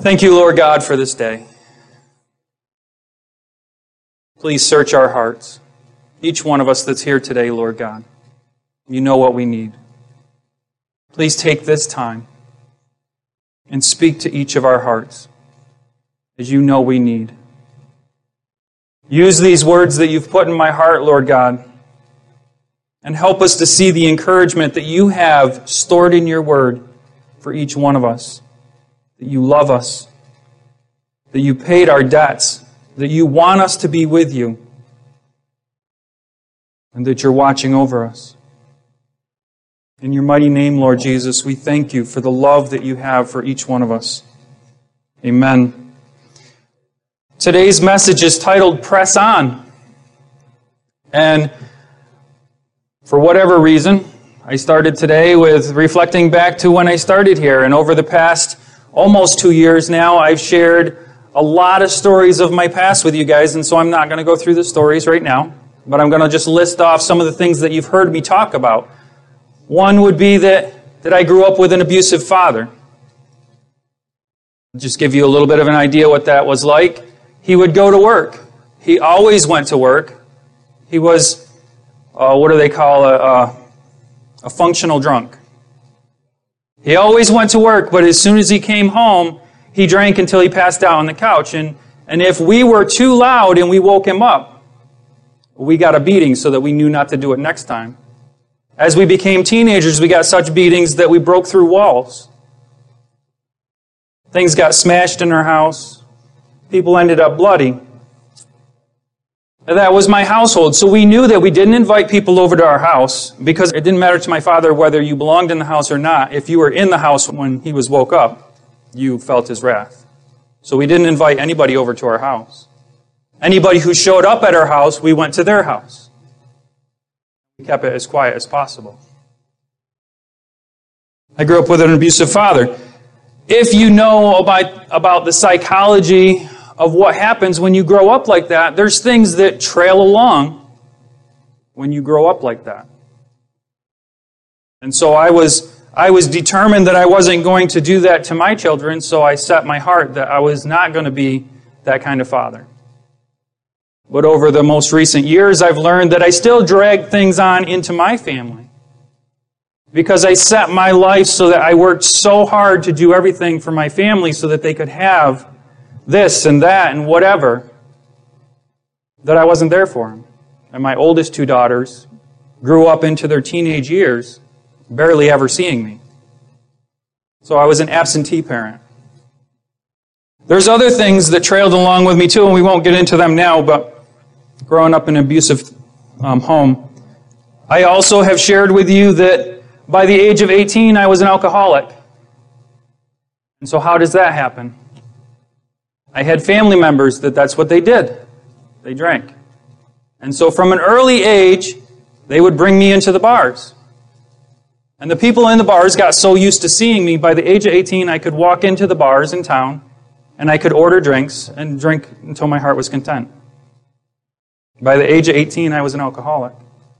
Thank you, Lord God, for this day. Please search our hearts. Each one of us that's here today, Lord God. You know what we need. Please take this time and speak to each of our hearts as you know we need. Use these words that you've put in my heart, Lord God, and help us to see the encouragement that you have stored in your word for each one of us. That you love us, that you paid our debts, that you want us to be with you, and that you're watching over us. In your mighty name, Lord Jesus, we thank you for the love that you have for each one of us. Amen. Today's message is titled Press On. And for whatever reason, I started today with reflecting back to when I started here. And over the past almost 2 years now, I've shared a lot of stories of my past with you guys. And so I'm not going to go through the stories right now, but I'm going to just list off some of the things that you've heard me talk about. One would be that I grew up with an abusive father. I'll just give you a little bit of an idea what that was like. He would go to work. He always went to work. He was, what do they call a functional drunk. He always went to work, but as soon as he came home, he drank until he passed out on the couch. And if we were too loud and we woke him up, we got a beating so that we knew not to do it next time. As we became teenagers, we got such beatings that we broke through walls. Things got smashed in our house. People ended up bloody. That was my household. So we knew that we didn't invite people over to our house because it didn't matter to my father whether you belonged in the house or not. If you were in the house when he was woke up, you felt his wrath. So we didn't invite anybody over to our house. Anybody who showed up at our house, we went to their house. We kept it as quiet as possible. I grew up with an abusive father. If you know about the psychology of what happens when you grow up like that, there's things that trail along when you grow up like that. And so I was determined that I wasn't going to do that to my children, so I set my heart that I was not going to be that kind of father. But over the most recent years, I've learned that I still drag things on into my family. Because I set my life so that I worked so hard to do everything for my family so that they could have this and that and whatever, that I wasn't there for them. And my oldest two daughters grew up into their teenage years barely ever seeing me. So I was an absentee parent. There's other things that trailed along with me too, and we won't get into them now, but growing up in an abusive home, I also have shared with you that by the age of 18, I was an alcoholic. And so how does that happen? I had family members that's what they did. They drank. And so from an early age, they would bring me into the bars. And the people in the bars got so used to seeing me, by the age of 18, I could walk into the bars in town, and I could order drinks and drink until my heart was content. By the age of 18, I was an alcoholic.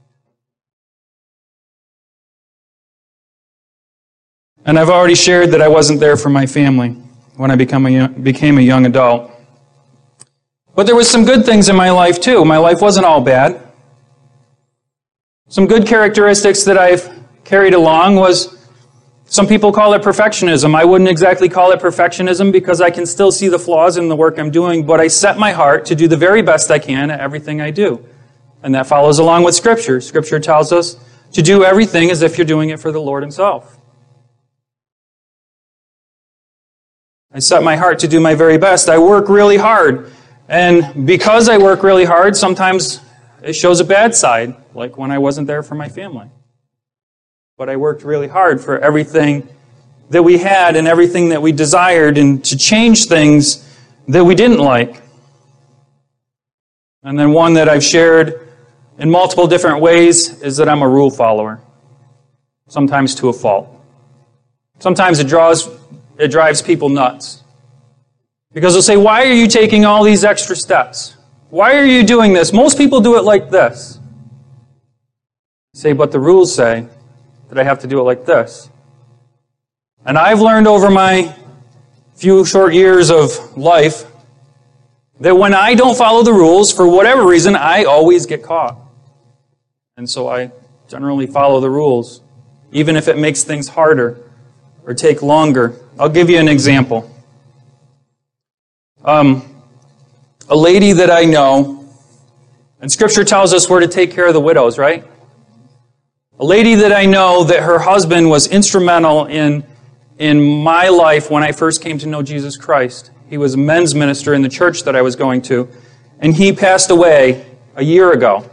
And I've already shared that I wasn't there for my family when I became a young adult. But there was some good things in my life too. My life wasn't all bad. Some good characteristics that I've carried along was, some people call it perfectionism. I wouldn't exactly call it perfectionism because I can still see the flaws in the work I'm doing, but I set my heart to do the very best I can at everything I do. And that follows along with Scripture. Scripture tells us to do everything as if you're doing it for the Lord Himself. I set my heart to do my very best. I work really hard. And because I work really hard, sometimes it shows a bad side, like when I wasn't there for my family. But I worked really hard for everything that we had and everything that we desired, and to change things that we didn't like. And then one that I've shared in multiple different ways is that I'm a rule follower, sometimes to a fault. Sometimes it drives people nuts. Because they'll say, why are you taking all these extra steps? Why are you doing this? Most people do it like this. Say, but the rules say that I have to do it like this. And I've learned over my few short years of life that when I don't follow the rules, for whatever reason, I always get caught. And so I generally follow the rules, even if it makes things harder or take longer. I'll give you an example. A lady that I know, and Scripture tells us we're to take care of the widows, right? A lady that I know that her husband was instrumental in my life when I first came to know Jesus Christ. He was a men's minister in the church that I was going to, and he passed away a year ago,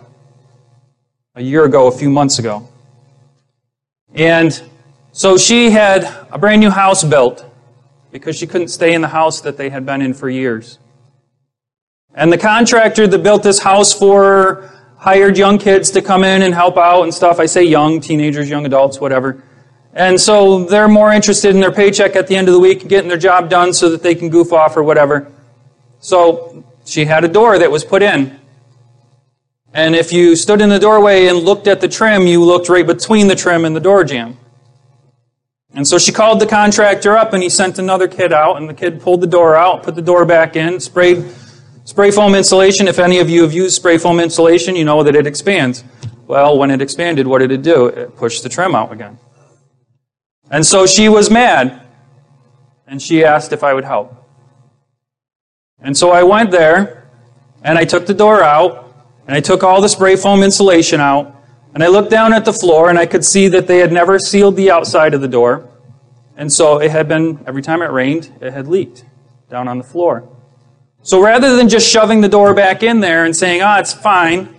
a few months ago. And so she had a brand new house built because she couldn't stay in the house that they had been in for years. And the contractor that built this house for her hired young kids to come in and help out and stuff. I say young, teenagers, young adults, whatever. And so they're more interested in their paycheck at the end of the week, getting their job done so that they can goof off or whatever. So she had a door that was put in. And if you stood in the doorway and looked at the trim, you looked right between the trim and the door jamb. And so she called the contractor up and he sent another kid out, and the kid pulled the door out, put the door back in, sprayed spray foam insulation. If any of you have used spray foam insulation, you know that it expands. Well, when it expanded, what did it do? It pushed the trim out again. And so she was mad, and she asked if I would help. And so I went there, and I took the door out, and I took all the spray foam insulation out, and I looked down at the floor, and I could see that they had never sealed the outside of the door. And so it had been, every time it rained, it had leaked down on the floor. So rather than just shoving the door back in there and saying, it's fine,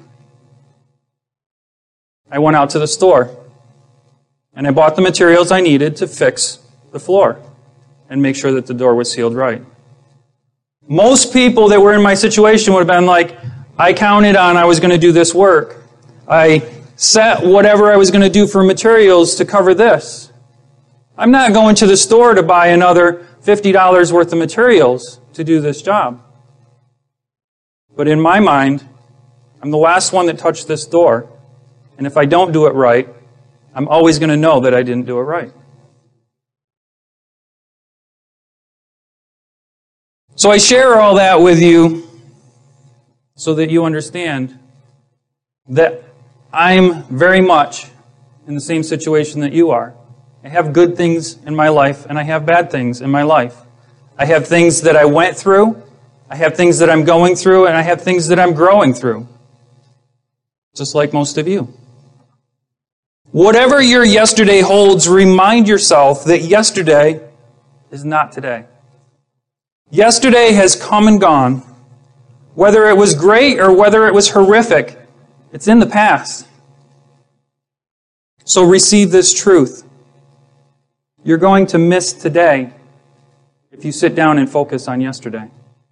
I went out to the store. And I bought the materials I needed to fix the floor and make sure that the door was sealed right. Most people that were in my situation would have been like, I counted on I was going to do this work. I set whatever I was going to do for materials to cover this. I'm not going to the store to buy another $50 worth of materials to do this job. But in my mind, I'm the last one that touched this door. And if I don't do it right, I'm always going to know that I didn't do it right. So I share all that with you so that you understand that I'm very much in the same situation that you are. I have good things in my life, and I have bad things in my life. I have things that I went through, I have things that I'm going through, and I have things that I'm growing through. Just like most of you. Whatever your yesterday holds, remind yourself that yesterday is not today. Yesterday has come and gone. Whether it was great or whether it was horrific, it's in the past. So receive this truth. You're going to miss today if you sit down and focus on yesterday.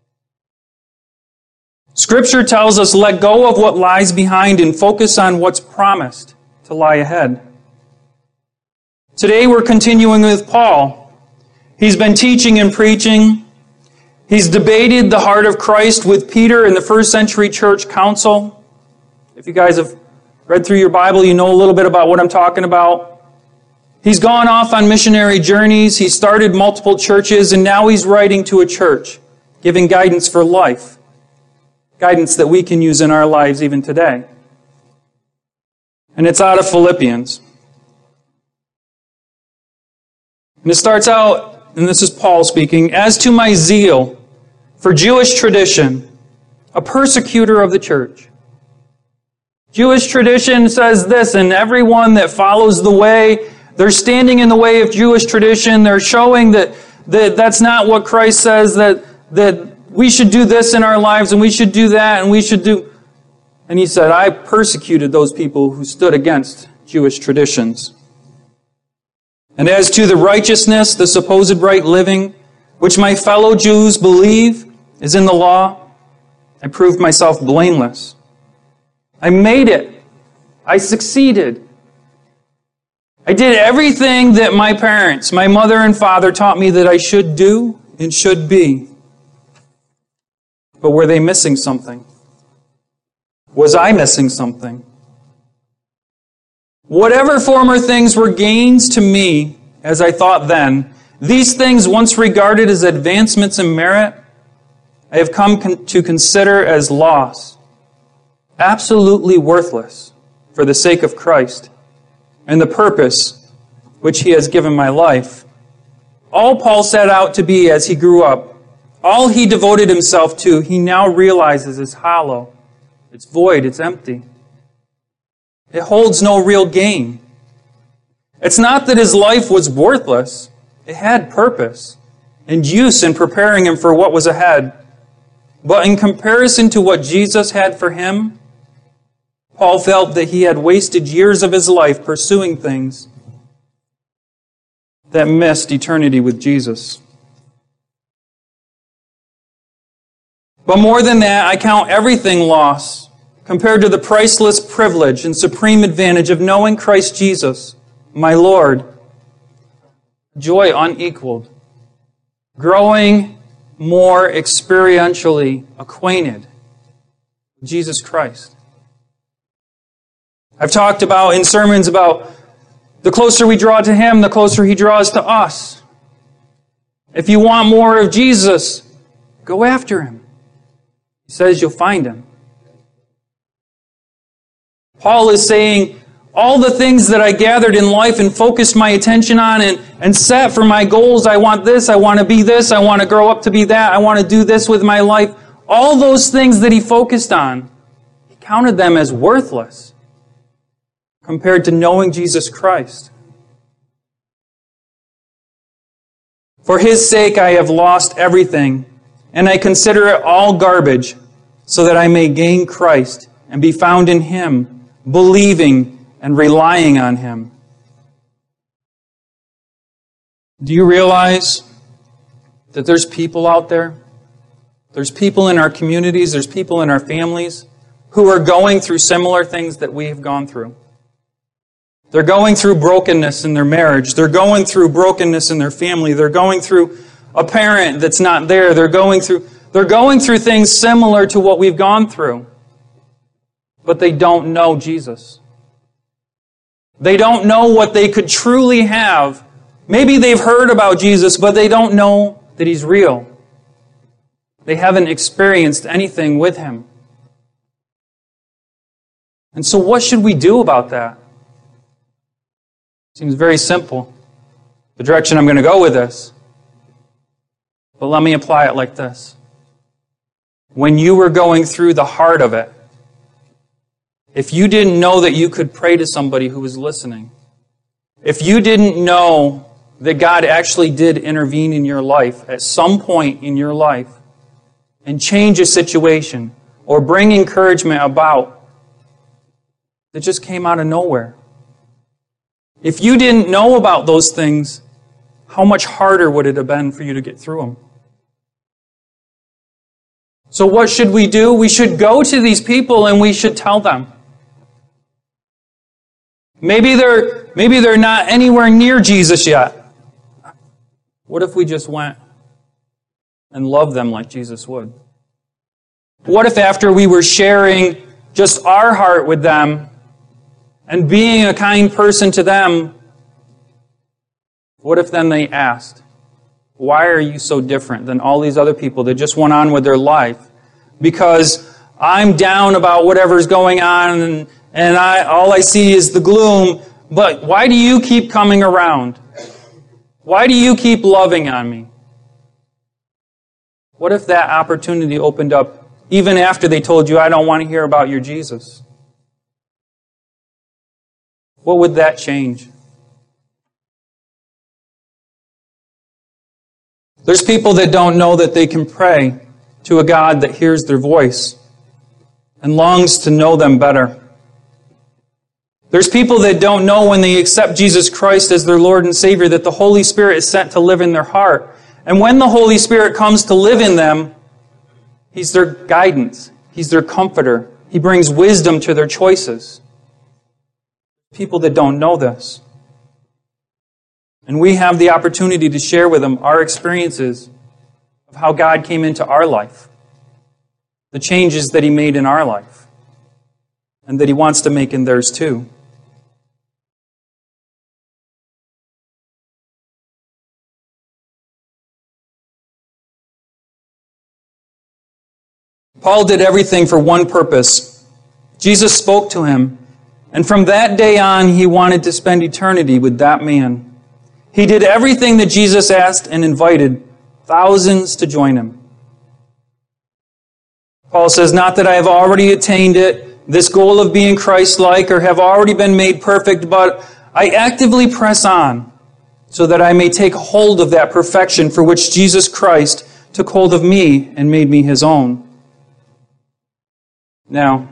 Scripture tells us, let go of what lies behind and focus on what's promised to lie ahead. Today we're continuing with Paul. He's been teaching and preaching. He's debated the heart of Christ with Peter in the first century church council. If you guys have read through your Bible, you know a little bit about what I'm talking about. He's gone off on missionary journeys. He started multiple churches, and now he's writing to a church, giving guidance for life. Guidance that we can use in our lives even today. And it's out of Philippians. And it starts out, and this is Paul speaking, as to my zeal for Jewish tradition, a persecutor of the church. Jewish tradition says this, and everyone that follows the way, they're standing in the way of Jewish tradition. They're showing that that's not what Christ says, that we should do this in our lives, and we should do that, and we should do... And he said, I persecuted those people who stood against Jewish traditions. And as to the righteousness, the supposed right living, which my fellow Jews believe is in the law, I proved myself blameless. I made it. I succeeded. I did everything that my parents, my mother and father, taught me that I should do and should be. But were they missing something? Was I missing something? Whatever former things were gains to me, as I thought then, These things, once regarded as advancements in merit, I have come to consider as loss, absolutely worthless for the sake of Christ and the purpose which He has given my life. All Paul set out to be as he grew up, all he devoted himself to, he now realizes is hollow. It's void, it's empty. It holds no real gain. It's not that his life was worthless. It had purpose and use in preparing him for what was ahead. But in comparison to what Jesus had for him, Paul felt that he had wasted years of his life pursuing things that missed eternity with Jesus. But more than that, I count everything loss compared to the priceless privilege and supreme advantage of knowing Christ Jesus, my Lord. Joy unequaled. Growing more experientially acquainted with Jesus Christ. I've talked about in sermons about the closer we draw to Him, the closer He draws to us. If you want more of Jesus, go after Him. He says you'll find Him. Paul is saying, all the things that I gathered in life and focused my attention on and set for my goals, I want this, I want to be this, I want to grow up to be that, I want to do this with my life. All those things that he focused on, he counted them as worthless compared to knowing Jesus Christ. For His sake I have lost everything, and I consider it all garbage, so that I may gain Christ and be found in Him, believing and relying on Him. Do you realize that there's people out there? There's people in our communities, there's people in our families who are going through similar things that we have gone through. They're going through brokenness in their marriage. They're going through brokenness in their family. They're going through a parent that's not there. They're going through things similar to what we've gone through. But they don't know Jesus. They don't know what they could truly have. Maybe they've heard about Jesus, but they don't know that He's real. They haven't experienced anything with Him. And so what should we do about that? Seems very simple, the direction I'm going to go with this. But let me apply it like this. When you were going through the heart of it, if you didn't know that you could pray to somebody who was listening, if you didn't know that God actually did intervene in your life at some point in your life and change a situation or bring encouragement about that just came out of nowhere. If you didn't know about those things, how much harder would it have been for you to get through them? So what should we do? We should go to these people and we should tell them. Maybe they're not anywhere near Jesus yet. What if we just went and loved them like Jesus would? What if after we were sharing just our heart with them and being a kind person to them, what if then they asked, why are you so different than all these other people that just went on with their life? Because I'm down about whatever's going on and all I see is the gloom, but why do you keep coming around? Why do you keep loving on me? What if that opportunity opened up even after they told you, I don't want to hear about your Jesus? What would that change? There's people that don't know that they can pray to a God that hears their voice and longs to know them better. There's people that don't know when they accept Jesus Christ as their Lord and Savior that the Holy Spirit is sent to live in their heart. And when the Holy Spirit comes to live in them, He's their guidance. He's their comforter. He brings wisdom to their choices. People that don't know this. And we have the opportunity to share with them our experiences of how God came into our life, the changes that He made in our life, and that He wants to make in theirs too. Paul did everything for one purpose. Jesus spoke to him, and from that day on, he wanted to spend eternity with that man. He did everything that Jesus asked and invited thousands to join him. Paul says, not that I have already attained it, this goal of being Christ-like, or have already been made perfect, but I actively press on so that I may take hold of that perfection for which Jesus Christ took hold of me and made me his own. Now,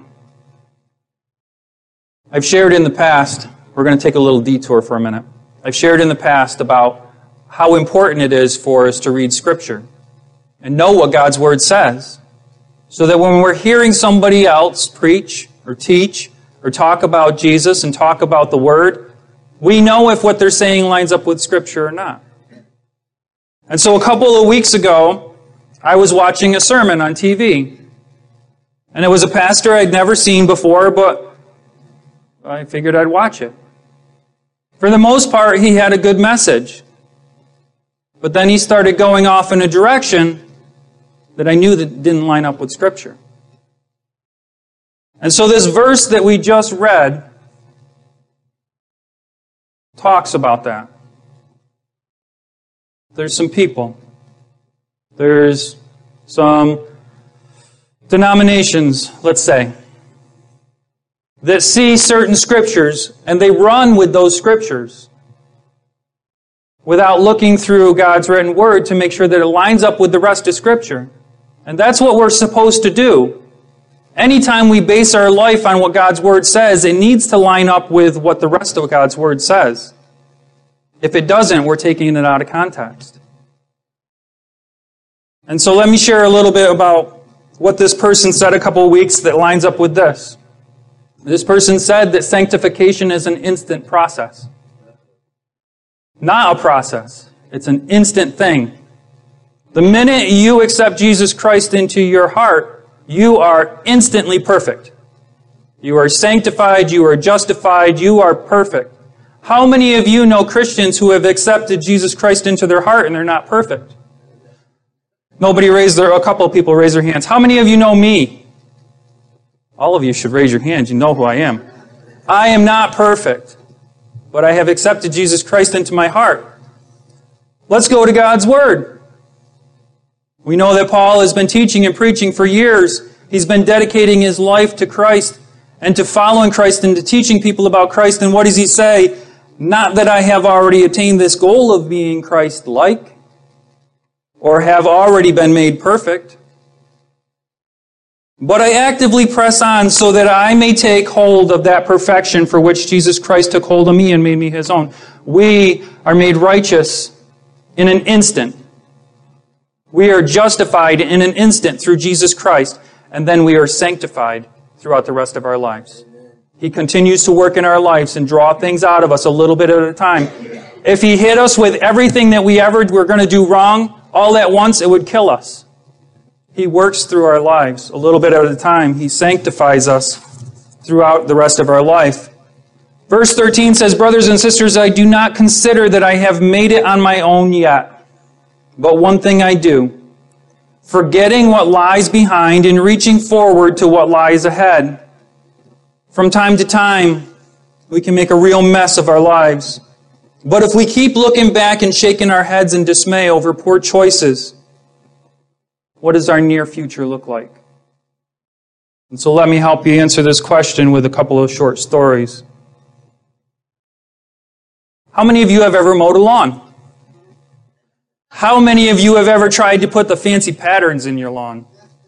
I've shared in the past, we're going to take a little detour for a minute. I've shared in the past about how important it is for us to read Scripture and know what God's Word says, so that when we're hearing somebody else preach or teach or talk about Jesus and talk about the Word, we know if what they're saying lines up with Scripture or not. And so a couple of weeks ago, I was watching a sermon on TV. And it was a pastor I'd never seen before, but I figured I'd watch it. For the most part, he had a good message. But then he started going off in a direction that I knew that didn't line up with Scripture. And so this verse that we just read talks about that. There's some people. There's some denominations, let's say, that see certain scriptures and they run with those scriptures without looking through God's written word to make sure that it lines up with the rest of Scripture. And that's what we're supposed to do. Anytime we base our life on what God's word says, it needs to line up with what the rest of God's word says. If it doesn't, we're taking it out of context. And so let me share a little bit about what this person said a couple of weeks that lines up with this. This person said that sanctification is an instant process. Not a process. It's an instant thing. The minute you accept Jesus Christ into your heart, you are instantly perfect. You are sanctified, you are justified, you are perfect. How many of you know Christians who have accepted Jesus Christ into their heart and they're not perfect? A couple of people raise their hands. How many of you know me? All of you should raise your hands. You know who I am. I am not perfect, but I have accepted Jesus Christ into my heart. Let's go to God's Word. We know that Paul has been teaching and preaching for years. He's been dedicating his life to Christ and to following Christ and to teaching people about Christ. And what does he say? Not that I have already attained this goal of being Christ-like or have already been made perfect, but I actively press on so that I may take hold of that perfection for which Jesus Christ took hold of me and made me his own. We are made righteous in an instant. We are justified in an instant through Jesus Christ, and then we are sanctified throughout the rest of our lives. He continues to work in our lives and draw things out of us a little bit at a time. If he hit us with everything that we ever were going to do wrong all at once, it would kill us. He works through our lives a little bit at a time. He sanctifies us throughout the rest of our life. Verse 13 says, brothers and sisters, I do not consider that I have made it on my own yet. But one thing I do, forgetting what lies behind and reaching forward to what lies ahead. From time to time, we can make a real mess of our lives. But if we keep looking back and shaking our heads in dismay over poor choices, what does our near future look like? And so let me help you answer this question with a couple of short stories. How many of you have ever mowed a lawn? How many of you have ever tried to put the fancy patterns in your lawn?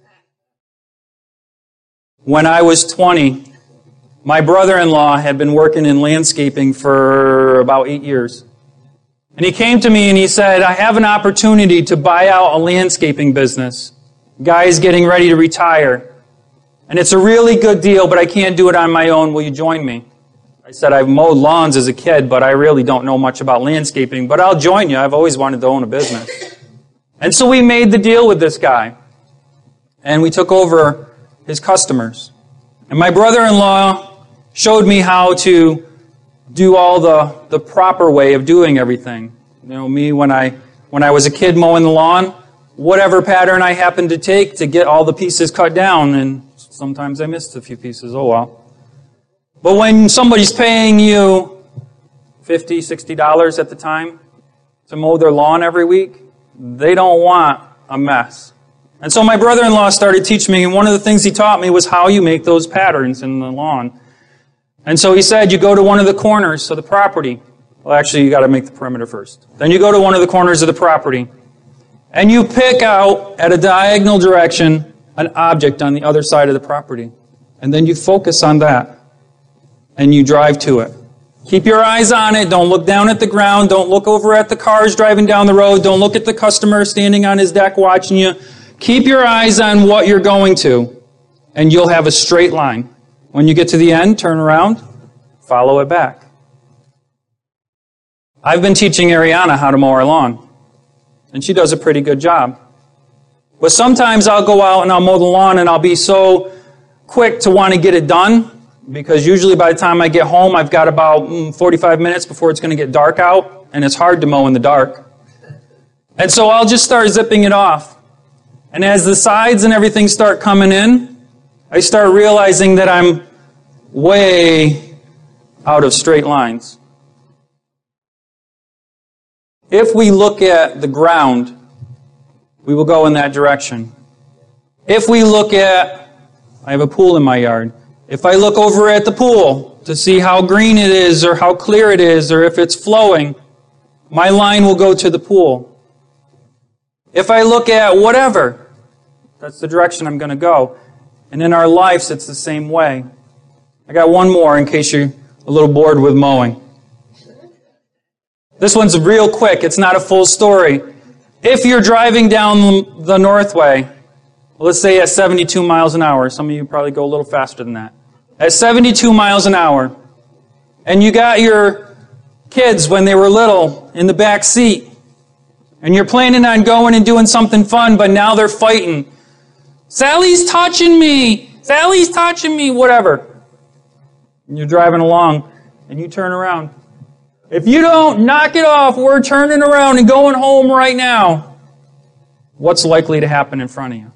When I was 20, my brother-in-law had been working in landscaping for about 8 years. And he came to me and he said, I have an opportunity to buy out a landscaping business. Guy is getting ready to retire. And it's a really good deal, but I can't do it on my own. Will you join me? I said, I've mowed lawns as a kid, but I really don't know much about landscaping. But I'll join you. I've always wanted to own a business. And so we made the deal with this guy. And we took over his customers. And my brother-in-law showed me how to do all the proper way of doing everything. You know, me, when I was a kid mowing the lawn, whatever pattern I happen to take to get all the pieces cut down, and sometimes I missed a few pieces, oh well. But when somebody's paying you $50, $60 at the time to mow their lawn every week, they don't want a mess. And so my brother-in-law started teaching me, and one of the things he taught me was how you make those patterns in the lawn. And so he said, you go to one of the corners of the property. Well, actually, you got to make the perimeter first. Then you go to one of the corners of the property, and you pick out, at a diagonal direction, an object on the other side of the property. And then you focus on that, and you drive to it. Keep your eyes on it. Don't look down at the ground. Don't look over at the cars driving down the road. Don't look at the customer standing on his deck watching you. Keep your eyes on what you're going to, and you'll have a straight line. When you get to the end, turn around, follow it back. I've been teaching Ariana how to mow our lawn, and she does a pretty good job. But sometimes I'll go out and I'll mow the lawn, and I'll be so quick to want to get it done, because usually by the time I get home, I've got about 45 minutes before it's going to get dark out, and it's hard to mow in the dark. And so I'll just start zipping it off. And as the sides and everything start coming in, I start realizing that I'm way out of straight lines. If we look at the ground, we will go in that direction. If we look at, I have a pool in my yard. If I look over at the pool to see how green it is or how clear it is or if it's flowing, my line will go to the pool. If I look at whatever, that's the direction I'm going to go. And in our lives, it's the same way. I got one more in case you're a little bored with mowing. This one's real quick. It's not a full story. If you're driving down the Northway, let's say at 72 miles an hour, some of you probably go a little faster than that. At 72 miles an hour, and you got your kids when they were little in the back seat, and you're planning on going and doing something fun, but now they're fighting. Sally's touching me! Sally's touching me! Whatever. And you're driving along, and you turn around. If you don't knock it off, we're turning around and going home right now. What's likely to happen in front of you?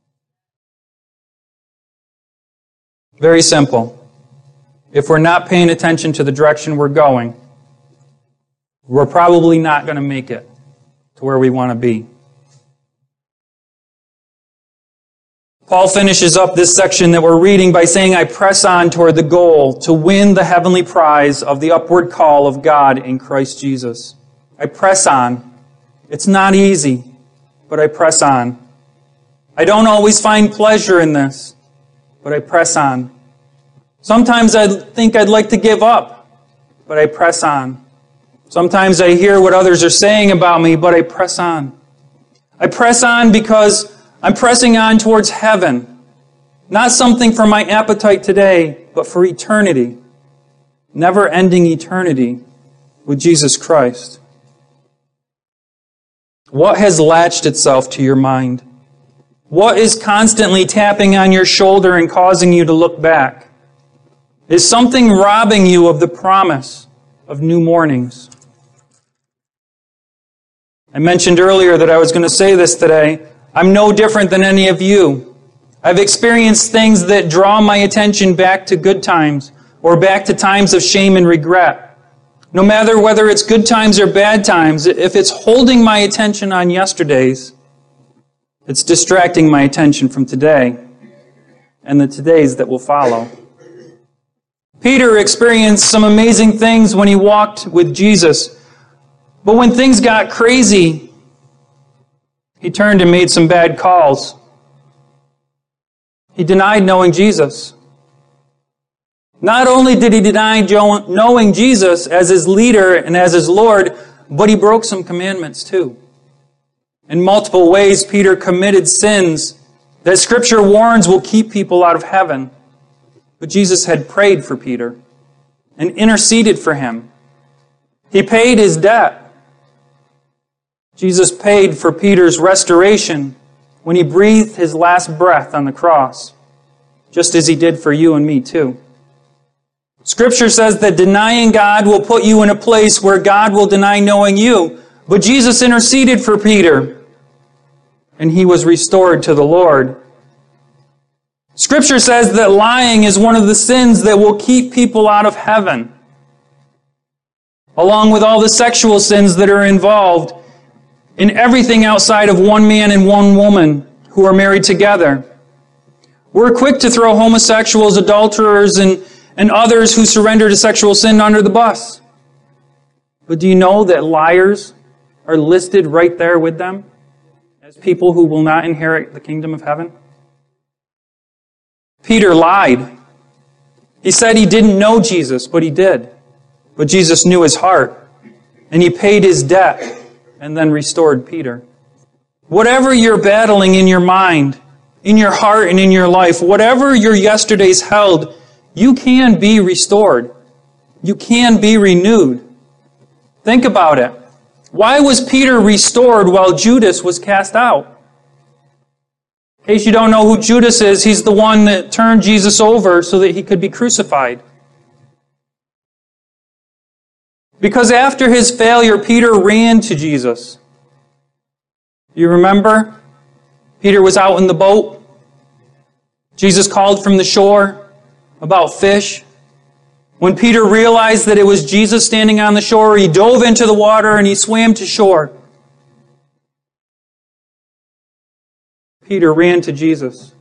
Very simple. If we're not paying attention to the direction we're going, we're probably not going to make it to where we want to be. Paul finishes up this section that we're reading by saying, I press on toward the goal to win the heavenly prize of the upward call of God in Christ Jesus. I press on. It's not easy, but I press on. I don't always find pleasure in this, but I press on. Sometimes I think I'd like to give up, but I press on. Sometimes I hear what others are saying about me, but I press on. I press on because I'm pressing on towards heaven. Not something for my appetite today, but for eternity. Never-ending eternity with Jesus Christ. What has latched itself to your mind? What is constantly tapping on your shoulder and causing you to look back? Is something robbing you of the promise of new mornings? I mentioned earlier that I was going to say this today. I'm no different than any of you. I've experienced things that draw my attention back to good times or back to times of shame and regret. No matter whether it's good times or bad times, if it's holding my attention on yesterday's, it's distracting my attention from today and the todays that will follow. Peter experienced some amazing things when he walked with Jesus, but when things got crazy, he turned and made some bad calls. He denied knowing Jesus. Not only did he deny knowing Jesus as his leader and as his Lord, but he broke some commandments too. In multiple ways, Peter committed sins that Scripture warns will keep people out of heaven. But Jesus had prayed for Peter and interceded for him. He paid his debt. Jesus paid for Peter's restoration when he breathed his last breath on the cross, just as he did for you and me too. Scripture says that denying God will put you in a place where God will deny knowing you. But Jesus interceded for Peter. and he was restored to the Lord. Scripture says that lying is one of the sins that will keep people out of heaven, along with all the sexual sins that are involved in everything outside of one man and one woman who are married together. We're quick to throw homosexuals, adulterers, and others who surrender to sexual sin under the bus. But do you know that liars are listed right there with them as people who will not inherit the kingdom of heaven? Peter lied. He said he didn't know Jesus, but he did. But Jesus knew his heart, and he paid his debt and then restored Peter. Whatever you're battling in your mind, in your heart, and in your life, whatever your yesterdays held, you can be restored. You can be renewed. Think about it. Why was Peter restored while Judas was cast out? In case you don't know who Judas is, he's the one that turned Jesus over so that he could be crucified. Because after his failure, Peter ran to Jesus. You remember? Peter was out in the boat. Jesus called from the shore about fish. When Peter realized that it was Jesus standing on the shore, he dove into the water and he swam to shore. Peter ran to Jesus.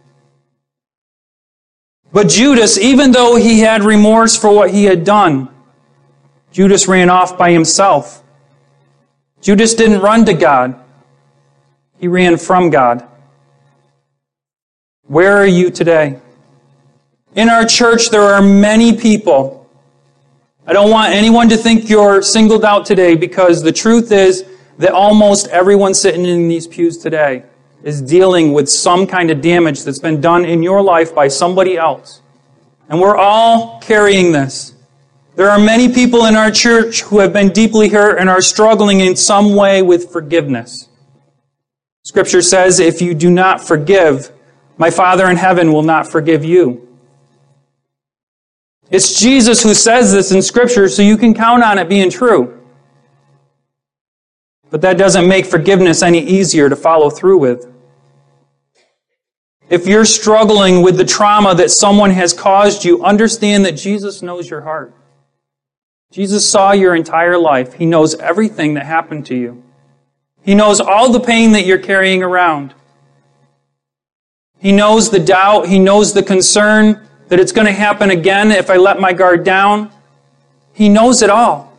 But Judas, even though he had remorse for what he had done, Judas ran off by himself. Judas didn't run to God. He ran from God. Where are you today? In our church, there are many people. I don't want anyone to think you're singled out today, because the truth is that almost everyone sitting in these pews today is dealing with some kind of damage that's been done in your life by somebody else. And we're all carrying this. There are many people in our church who have been deeply hurt and are struggling in some way with forgiveness. Scripture says, if you do not forgive, my Father in heaven will not forgive you. It's Jesus who says this in Scripture, so you can count on it being true. But that doesn't make forgiveness any easier to follow through with. If you're struggling with the trauma that someone has caused you, understand that Jesus knows your heart. Jesus saw your entire life. He knows everything that happened to you. He knows all the pain that you're carrying around. He knows the doubt. He knows the concern that it's going to happen again if I let my guard down. He knows it all.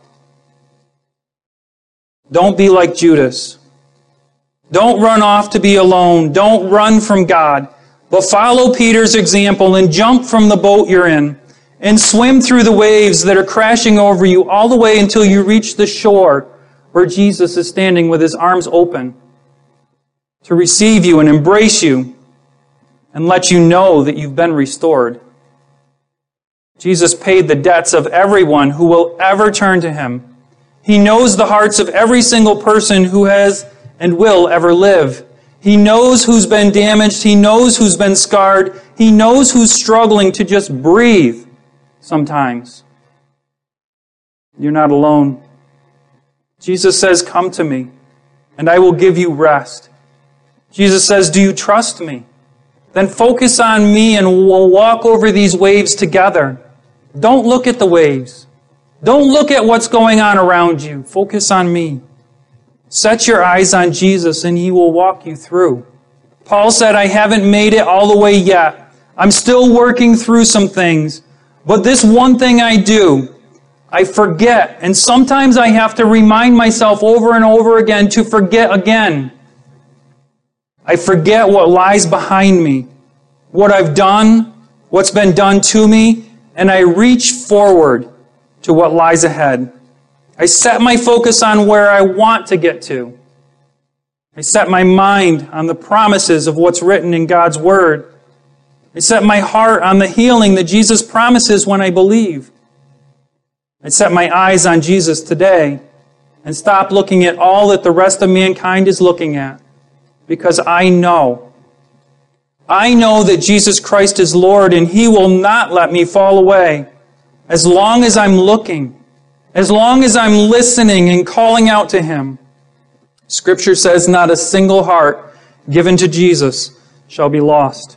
Don't be like Judas. Don't run off to be alone. Don't run from God. But follow Peter's example and jump from the boat you're in and swim through the waves that are crashing over you all the way until you reach the shore where Jesus is standing with his arms open to receive you and embrace you and let you know that you've been restored. Jesus paid the debts of everyone who will ever turn to him. He knows the hearts of every single person who has and will ever live. He knows who's been damaged. He knows who's been scarred. He knows who's struggling to just breathe sometimes. You're not alone. Jesus says, come to me, and I will give you rest. Jesus says, do you trust me? Then focus on me and we'll walk over these waves together. Don't look at the waves. Don't look at what's going on around you. Focus on me. Set your eyes on Jesus and he will walk you through. Paul said, I haven't made it all the way yet. I'm still working through some things. But this one thing I do, I forget. And sometimes I have to remind myself over and over again to forget again. I forget what lies behind me, what I've done, what's been done to me, and I reach forward to what lies ahead. I set my focus on where I want to get to. I set my mind on the promises of what's written in God's Word. I set my heart on the healing that Jesus promises when I believe. I set my eyes on Jesus today and stop looking at all that the rest of mankind is looking at, because I know that Jesus Christ is Lord and he will not let me fall away as long as I'm looking, as long as I'm listening and calling out to him. Scripture says not a single heart given to Jesus shall be lost.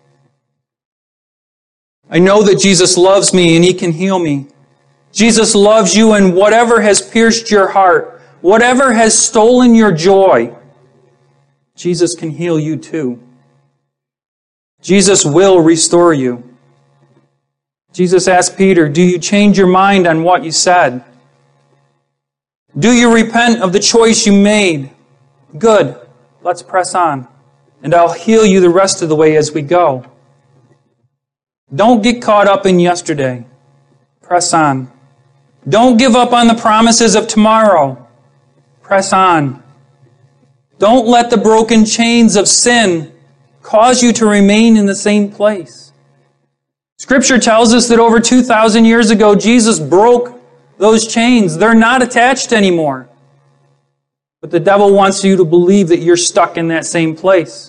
I know that Jesus loves me and He can heal me. Jesus loves you, and whatever has pierced your heart, whatever has stolen your joy, Jesus can heal you too. Jesus will restore you. Jesus asked Peter, do you change your mind on what you said? Do you repent of the choice you made? Good. Let's press on. And I'll heal you the rest of the way as we go. Don't get caught up in yesterday. Press on. Don't give up on the promises of tomorrow. Press on. Don't let the broken chains of sin cause you to remain in the same place. Scripture tells us that over 2,000 years ago, Jesus broke those chains. They're not attached anymore. But the devil wants you to believe that you're stuck in that same place.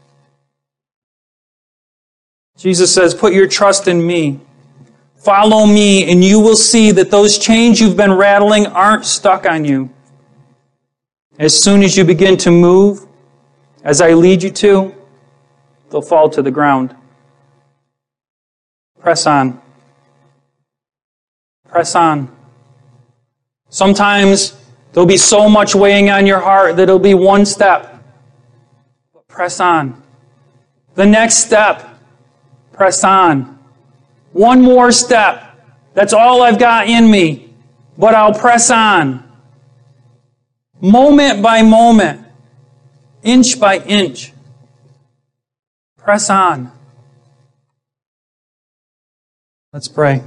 Jesus says, put your trust in me. Follow me, and you will see that those chains you've been rattling aren't stuck on you. As soon as you begin to move, as I lead you to, they'll fall to the ground. Press on. Press on. Sometimes there'll be so much weighing on your heart that it'll be one step. But press on. The next step, press on. One more step. That's all I've got in me. But I'll press on. Moment by moment. Inch by inch. Press on. Let's pray.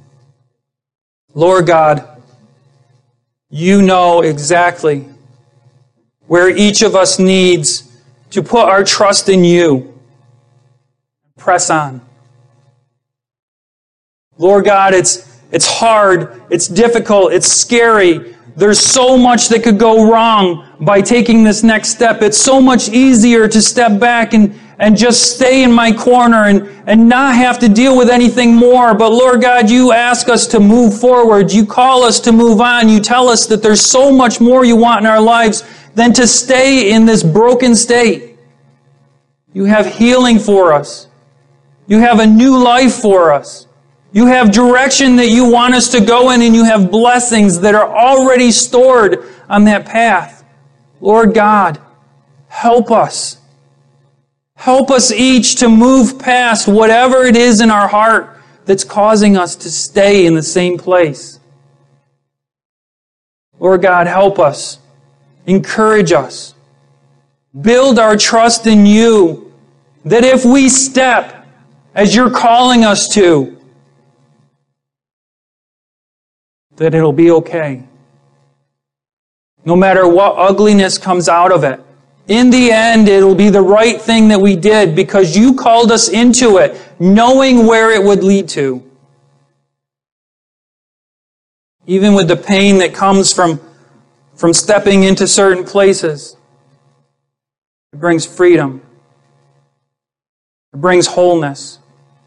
Lord God, you know exactly where each of us needs to put our trust in you. Press on. Lord God, it's hard, it's difficult, it's scary. There's so much that could go wrong by taking this next step. It's so much easier to step back and just stay in my corner and not have to deal with anything more. But Lord God, you ask us to move forward. You call us to move on. You tell us that there's so much more you want in our lives than to stay in this broken state. You have healing for us. You have a new life for us. You have direction that you want us to go in, and you have blessings that are already stored on that path. Lord God, help us. Help us each to move past whatever it is in our heart that's causing us to stay in the same place. Lord God, help us. Encourage us. Build our trust in you, that if we step as you're calling us to, that it'll be okay. No matter what ugliness comes out of it, in the end, it'll be the right thing that we did because you called us into it, knowing where it would lead to. Even with the pain that comes from stepping into certain places, it brings freedom. It brings wholeness.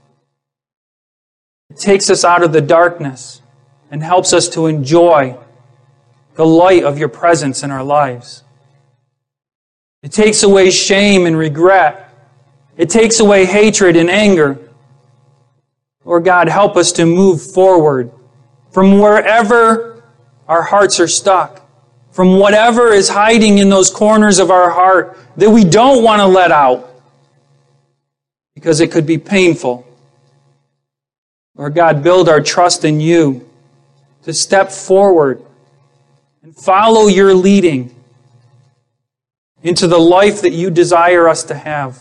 It takes us out of the darkness and helps us to enjoy the light of your presence in our lives. It takes away shame and regret. It takes away hatred and anger. Lord God, help us to move forward from wherever our hearts are stuck, from whatever is hiding in those corners of our heart that we don't want to let out because it could be painful. Lord God, build our trust in you to step forward and follow your leading into the life that you desire us to have.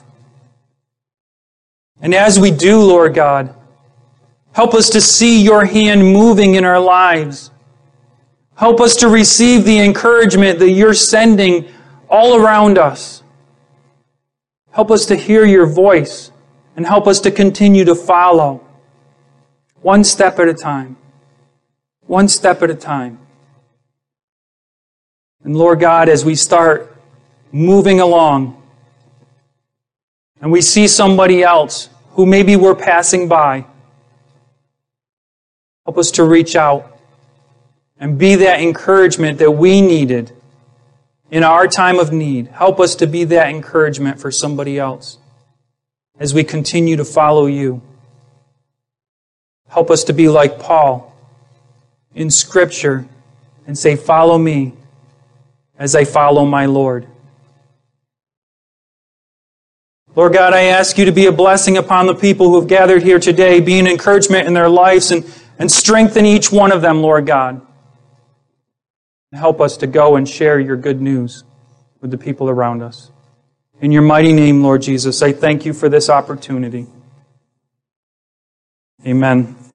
And as we do, Lord God, help us to see your hand moving in our lives. Help us to receive the encouragement that you're sending all around us. Help us to hear your voice and help us to continue to follow one step at a time. One step at a time. And Lord God, as we start moving along and we see somebody else who maybe we're passing by, help us to reach out and be that encouragement that we needed in our time of need. Help us to be that encouragement for somebody else as we continue to follow you. Help us to be like Paul in Scripture and say, follow me as I follow my Lord. Lord God, I ask you to be a blessing upon the people who have gathered here today, be an encouragement in their lives and strengthen each one of them, Lord God. Help us to go and share your good news with the people around us. In your mighty name, Lord Jesus, I thank you for this opportunity. Amen.